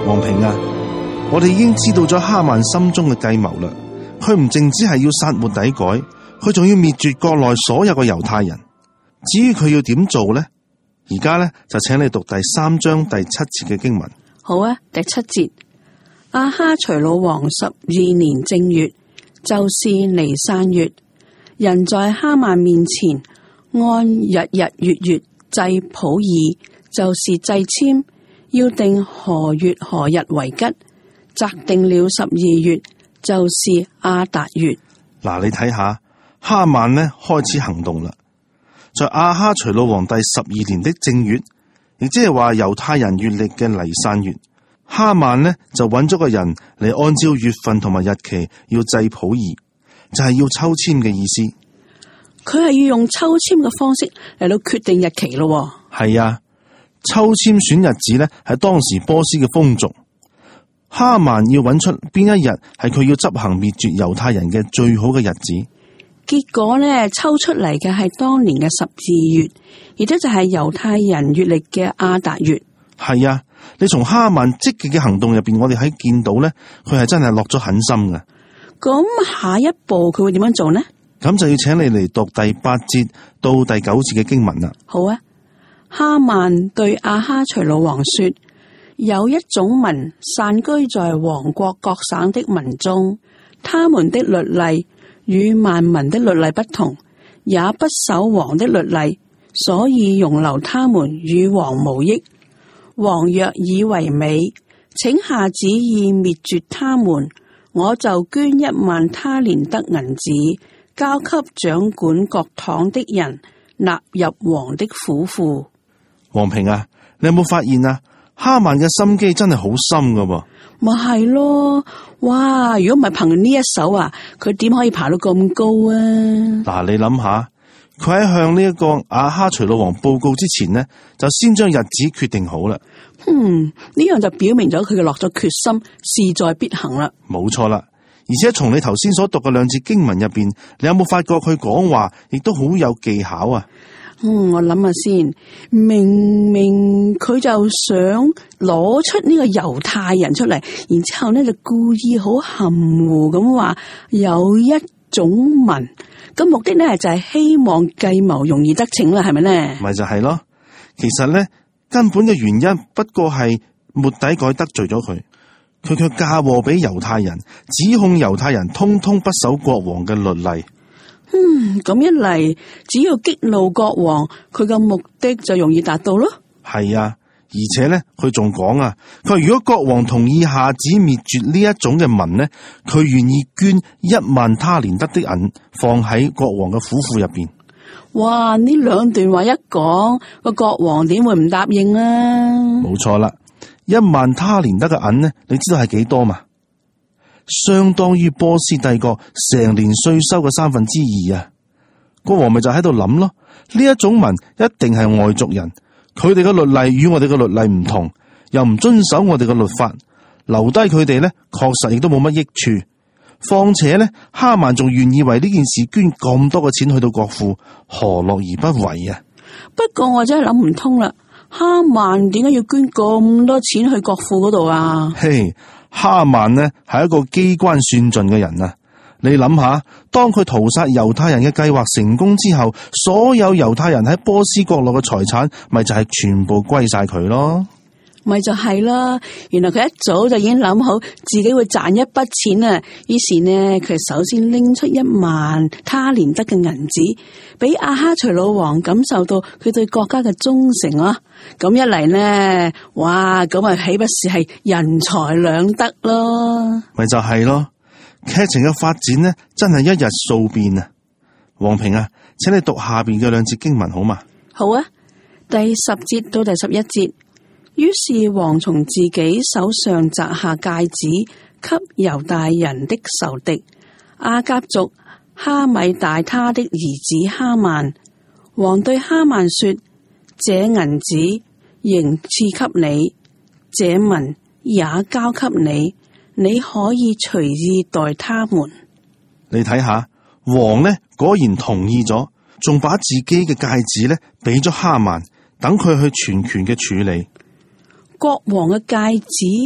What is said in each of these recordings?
王平啊，我哋已經知道咗哈曼心中嘅計謀啦。佢唔淨只係要殺末底改，佢仲要滅絕國內所有嘅猶太人。至於佢要點做呢？而家呢，就請你讀第3章第7節嘅經文。 好啊，第7節，亞哈隨魯王12年正月，就是尼散月，人在哈曼面前按日月祭普珥，就是祭籤，要定何月何日為吉，擇定了12月，就是亞達月。 嗱，你睇下哈曼呢開始行動啦。在亞哈隨魯王第12年的正月，亦即係話猶太人月曆嘅尼散月，哈曼呢就揾咗個人嚟按照月份同埋日期要祭普珥，就係要抽籤嘅意思。 佢係要用抽籤嘅方式嚟到決定日期咯。 係啊，抽籤選日子呢係當時波斯嘅風俗。哈曼要揾出邊一日係佢要執行滅絕猶太人嘅最好嘅日子。 結果呢，抽出嚟嘅係當年嘅12月，而且就係猶太人月曆嘅亞達月。 係啊，你從哈曼積極嘅行動入邊，我哋喺見到呢，佢係真係落咗狠心嘅。 咁下一步佢會點樣做呢？ 咁就要請你嚟讀第8節到第9節嘅經文啦。 好啊，哈曼對亞哈隨魯王說：有一種民散居在王國各省的民中，他們的律例與萬民的律例不同，也不守王的律例，所以容留他們與王無益。王若以為美，請下旨意滅絕他們，我就捐10000他連得銀子，交給掌管各堂的人，納入王的府庫。 王平啊，你有冇發現啊？哈曼嘅心機真係好深噶噃。 咪係咯，哇！如果唔係憑呢一手啊，佢點可以爬到咁高啊？ 嗱，你諗下，佢喺向呢一個亞哈隨魯王報告之前呢，就先將日子決定好啦。 呢樣就表明咗佢嘅落咗決心，勢在必行啦。 冇錯啦，而且從你頭先所讀嘅2節經文入邊，你有冇發覺佢講話亦都好有技巧啊？ 我諗下先，明明佢就想攞出呢個猶太人出嚟，然之後呢就故意好含糊咁話有一種民，咁目的呢就係希望計謀容易得逞啦，係咪呢？ 咪就係咯，其實呢根本嘅原因不過係末底改得罪咗佢，佢卻嫁禍俾猶太人，指控猶太人通通不守國王嘅律例。 咁一嚟，只要激怒國王，佢嘅目的就容易達到咯。 係啊，而且呢，佢仲講啊，佢話如果國王同意下旨滅絕呢一種嘅民呢，佢願意捐10000他連得的銀放喺國王嘅府庫入邊。 哇！呢2段話一講，個國王點會唔答應啊？ 冇錯啦，10000他連得嘅銀呢，你知道係幾多嘛？相當於波斯帝國成年稅收嘅2/3啊！國王咪就喺度諗咯，呢一種民一定係外族人，佢哋嘅律例與我哋嘅律例唔同，又唔遵守我哋嘅律法，留低佢哋呢，確實亦都冇乜益處。況且呢，哈曼仲願意為呢件事捐咁多嘅錢去到國庫，何樂而不為啊？ 不過我真係諗唔通啦，哈曼點解要捐咁多錢去國庫嗰度啊？ 嘿，哈曼呢係一個機關算盡嘅人啊！你諗下，當佢屠殺猶太人嘅計劃成功之後，所有猶太人喺波斯國內嘅財產，咪就係全部歸晒佢咯。 咪就係啦，原來佢一早就已經諗好自己會賺一筆錢啊！於是呢，佢首先拎出10000他連得嘅銀子，俾亞哈隨魯王感受到佢對國家嘅忠誠啊！咁一嚟呢，哇，咁啊豈不是係人財兩得咯？ 咪就係咯，劇情嘅發展呢，真係一日數變啊！王平啊，請你讀下邊嘅2節經文好嘛？ 好啊，第10節到第11節。於是王從自己手上摘下戒指，給猶大人的仇敵亞甲族哈米大他的兒子哈曼。王對哈曼說：這銀子仍賜給你，這民也交給你，你可以隨意待他們。 你睇下，王呢果然同意咗，仲把自己嘅戒指呢俾咗哈曼，等佢去全權嘅處理。 國王嘅戒指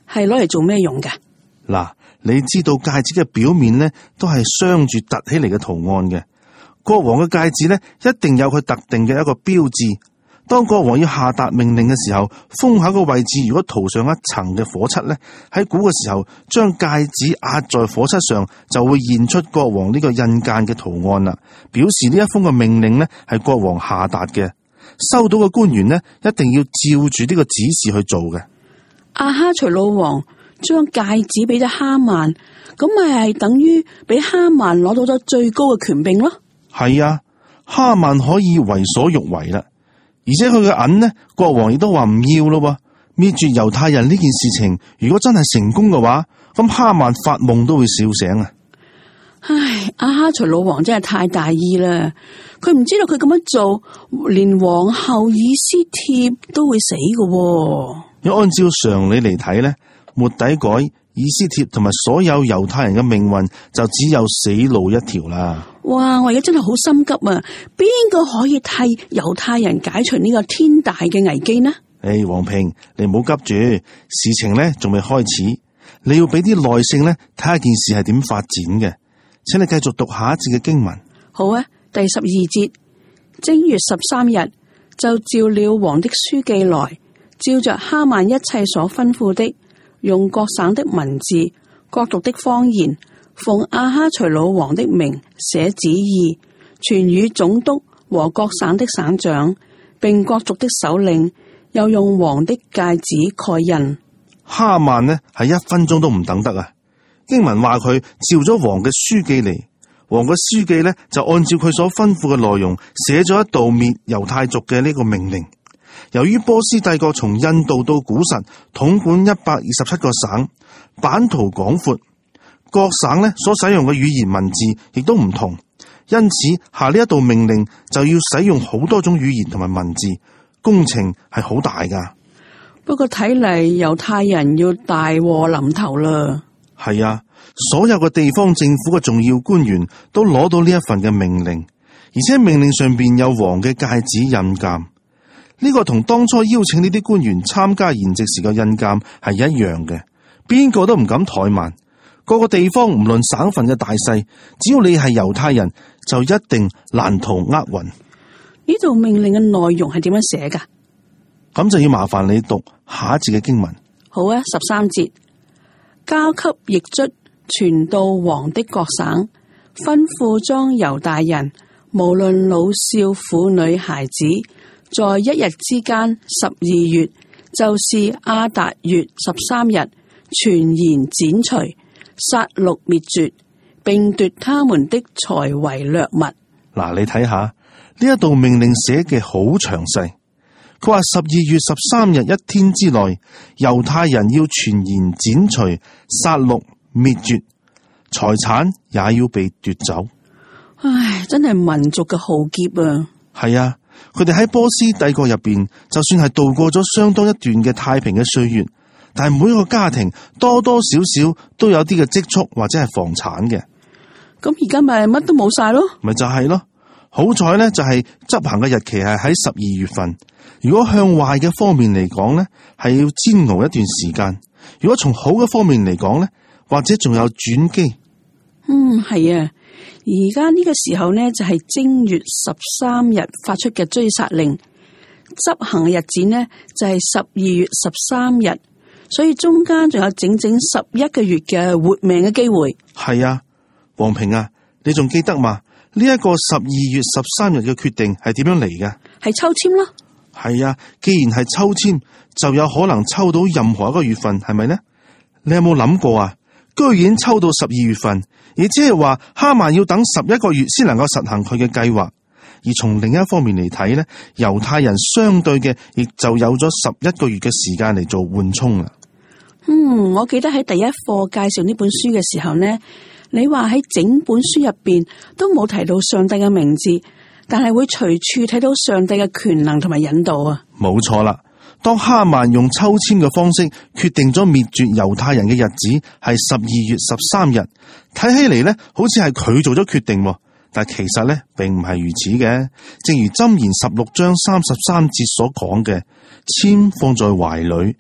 係攞嚟做咩用㗎？ 嗱，你知道戒指嘅表面呢都係鑲住凸起嚟嘅圖案嘅。國王嘅戒指呢一定有佢特定嘅一個標誌。當國王要下達命令嘅時候，封口嘅位置如果塗上一層嘅火漆呢，喺估嘅時候將戒指壓在火漆上，就會現出國王呢個印鑑嘅圖案啦，表示呢一封嘅命令呢係國王下達嘅。收到嘅官員呢一定要照住呢個指示去做嘅。 亞哈隨魯王將戒指俾咗哈曼，咁咪係等於俾哈曼攞到咗最高嘅權柄咯。 係啊，哈曼可以為所欲為啦。而且佢嘅銀呢，國王亦都話唔要咯。滅絕猶太人呢件事情，如果真係成功嘅話，咁哈曼發夢都會笑醒啊！ 唉，亞哈隨魯王真係太大意啦！佢唔知道佢咁樣做，連皇后以斯帖都會死嘅。 要按照常理嚟睇呢，末底改、以斯帖同埋所有猶太人嘅命運就只有死路一條啦。 哇！我而家真係好心急啊！邊個可以替猶太人解除呢個天大嘅危機呢？ 黃平，你唔好急住，事情呢仲未開始，你要俾啲耐性呢，睇下件事係點發展嘅。請你繼續讀下一節嘅經文。 好啊，第12節，正月13日，就召了王的書記來，照着哈曼一切所吩咐的，用各省的文字、各族的方言，奉亞哈隨魯王的名寫旨意，傳與總督和各省的省長，並各族的首領，又用王的戒指蓋印。 哈曼呢係1分鐘都唔等得啊！經文話佢召咗王嘅書記嚟，王嘅書記呢就按照佢所吩咐嘅內容寫咗一道滅猶太族嘅呢個命令。由於波斯帝國從印度到古實統管127個省，版圖廣闊，各省呢所使用嘅語言文字亦都唔同，因此下呢一道命令就要使用好多種語言同埋文字，工程係好大噶。 不過睇嚟猶太人要大禍臨頭啦。 係啊，所有嘅地方政府嘅重要官員都攞到呢一份嘅命令，而且命令上邊有王嘅戒指印鑑。呢個同當初邀請呢啲官員參加筵席時嘅印鑑係一樣嘅，邊個都唔敢怠慢。各個地方唔論省份嘅大細，只要你係猶太人，就一定難逃厄運。 呢度命令嘅內容係點樣寫噶？ 咁就要麻煩你讀下一節嘅經文。 好啊，13節，交給驛卒傳到王的各省，吩咐將猶大人，無論老少婦女孩子，在一日之間12月，就是亞達月13日，全然剪除，殺戮滅絕，並奪他們的財為掠物。 嗱，你睇下呢一道命令寫嘅好詳細。佢話12月13日一天之內，猶太人要全然剪除、殺戮、滅絕，財產也要被奪走。 唉，真係民族嘅浩劫啊！ 係啊，佢哋喺波斯帝國入邊，就算係度過咗相當一段嘅太平嘅歲月，但係每一個家庭多多少少都有啲嘅積蓄或者係房產嘅。 咁而家咪乜都冇晒咯？咪就係咯。好彩呢，就係執行嘅日期係喺12月份。如果向壞嘅方面嚟講呢，係要煎熬一段時間；如果從好嘅方面嚟講呢，或者仲有轉機。 係啊，而家呢個時候呢，就係正月13日發出嘅追殺令，執行嘅日子呢，就係12月13日，所以中間仲有整整11個月嘅活命嘅機會。 係啊，黃平啊，你仲記得嘛？呢一個12月13日嘅決定係點樣嚟嘅？係抽籤咯。 係啊，既然係抽籤，就有可能抽到任何一個月份，係咪呢？你有冇諗過啊？居然抽到12月份，亦即係話哈曼要等11個月先能夠實行佢嘅計劃。而從另一方面嚟睇呢，猶太人相對嘅亦就有咗11個月嘅時間嚟做緩衝啦。 我記得喺第一課介紹呢本書嘅時候呢，你話喺整本書入邊都冇提到上帝嘅名字，但係會隨處睇到上帝嘅權能同埋引導啊。冇錯啦，當哈曼用抽籤嘅方式決定咗滅絕猶太人嘅日子係12月13日，睇起嚟呢好似係佢做咗決定，但其實呢並唔係如此嘅。正如箴言16章33節所講嘅，籤放在懷裏，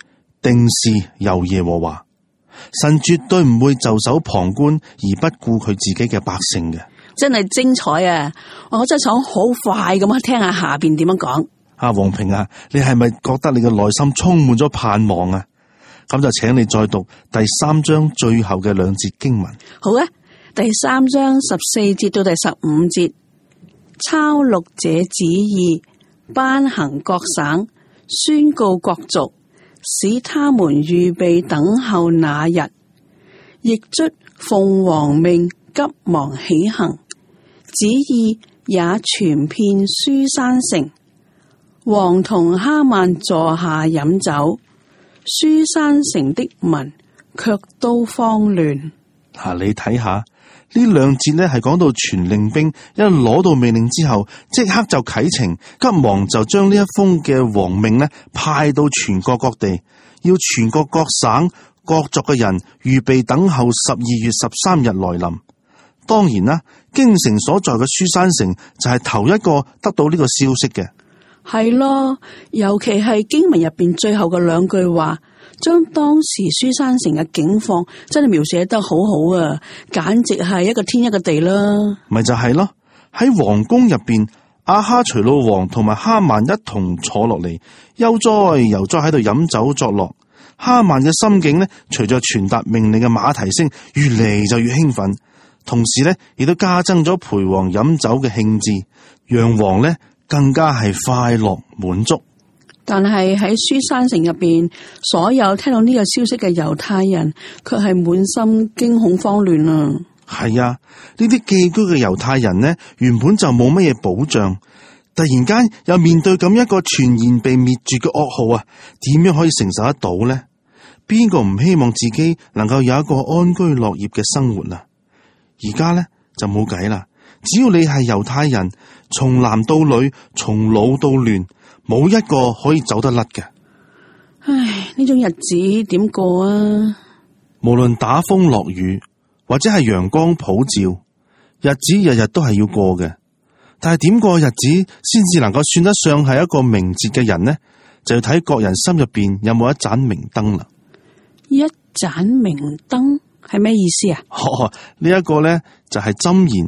定是由耶和華。神絕對唔會袖手旁觀而不顧佢自己嘅百姓嘅。 真係精彩啊！我真係想好快咁聽下下邊點樣講。 黃平啊，你係咪覺得你嘅內心充滿咗盼望啊？咁就請你再讀第3章最後嘅2節經文。 好啊，第3章14節到第15節，抄錄這旨意，頒行各省，宣告各族，使他們預備等候那日，亦卒奉王命急忙起行，旨意也傳遍書珊城。王同哈曼坐下飲酒，書珊城的民卻都慌亂。 你睇下呢2節呢，係講到傳令兵一攞到命令之後，即刻就啟程，急忙就將呢一封嘅王命呢派到全國各地，要全國各省各族嘅人預備等候12月13日來臨。當然啦，京城所在嘅書珊城就係頭一個得到呢個消息嘅。 係咯，尤其係經文入邊最後嘅2句話，將當時書珊城嘅境況真係描寫得好好啊，簡直係一個天一個地啦。咪就係咯，喺皇宮入邊，亞哈隨魯王同埋哈曼一同坐落嚟，悠哉悠哉喺度飲酒作樂。哈曼嘅心境呢，隨着傳達命令嘅馬蹄聲越嚟就越興奮，同時呢亦都加增咗陪王飲酒嘅興致，讓王呢更加係快樂滿足。 但係喺書珊城入邊，所有聽到呢個消息嘅猶太人，卻係滿心驚恐慌亂啊！ 係啊，呢啲寄居嘅猶太人呢，原本就冇乜嘢保障，突然間又面對咁一個全然被滅絕嘅噩耗啊，點樣可以承受得到呢？邊個唔希望自己能夠有一個安居樂業嘅生活啊？而家呢就冇計啦，只要你係猶太人，從男到女，從老到嫩，冇一個可以走得甩嘅。 唉，呢種日子點過啊？ 無論打風落雨，或者係陽光普照，日子日日都係要過嘅。但係點過日子先至能夠算得上係一個明哲嘅人呢？就要睇各人心入邊有冇一盞明燈啦。 一盞明燈係咩意思啊？ 呢一個呢，就係箴言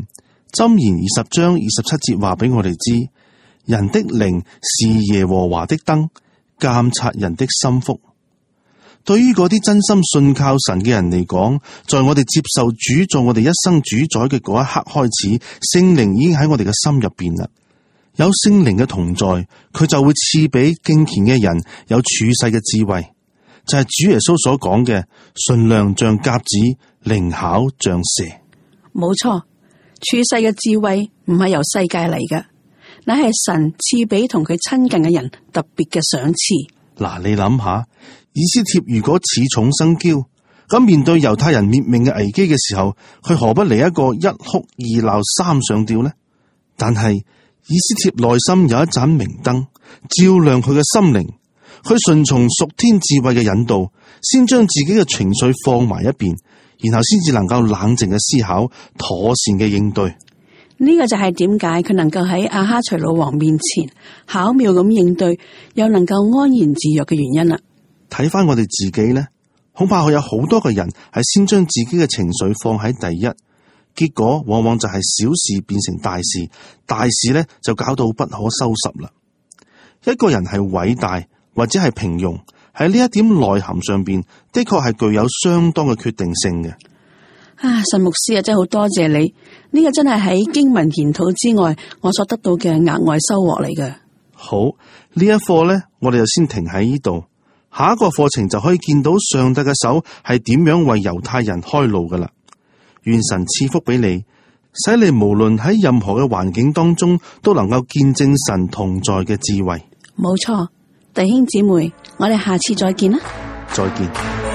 20章27節話俾我哋知，人的靈是耶和華的燈，監察人的心腹。對於嗰啲真心信靠神嘅人嚟講，在我哋接受主做我哋一生主宰嘅嗰一刻開始，聖靈已經喺我哋嘅心入邊啦。有聖靈嘅同在，佢就會賜俾敬虔嘅人有處世嘅智慧，就係主耶穌所講嘅，純良像鴿子，靈巧像蛇。 冇錯，處世嘅智慧唔係由世界嚟嘅，乃係神賜俾同佢親近嘅人特別嘅賞賜。 嗱，你諗下，以斯帖如果恃寵生驕，咁面對猶太人滅命嘅危機嘅時候，佢何不嚟一個一哭二鬧三上吊呢？但係以斯帖內心有一盞明燈，照亮佢嘅心靈，佢順從屬天智慧嘅引導，先將自己嘅情緒放埋一邊，然後先至能夠冷靜嘅思考，妥善嘅應對。 呢個就係點解佢能夠喺亞哈隨魯王面前巧妙咁應對，又能夠安然自若嘅原因啦。 睇翻我哋自己呢，恐怕有好多個人係先將自己嘅情緒放喺第一，結果往往就係小事變成大事，大事呢就搞到不可收拾啦。一個人係偉大或者係平庸，喺呢一點內涵上邊，的確係具有相當嘅決定性嘅。 神牧師啊，真係好多謝你，呢個真係喺經文研討之外，我所得到嘅額外收穫嚟嘅。 好，呢一課呢，我哋就先停喺呢度，下一個課程就可以見到上帝嘅手係點樣為猶太人開路噶啦。願神賜福俾你，使你無論喺任何嘅環境當中，都能夠見證神同在嘅智慧。 冇錯，弟兄姊妹，我哋下次再見啦。 再見。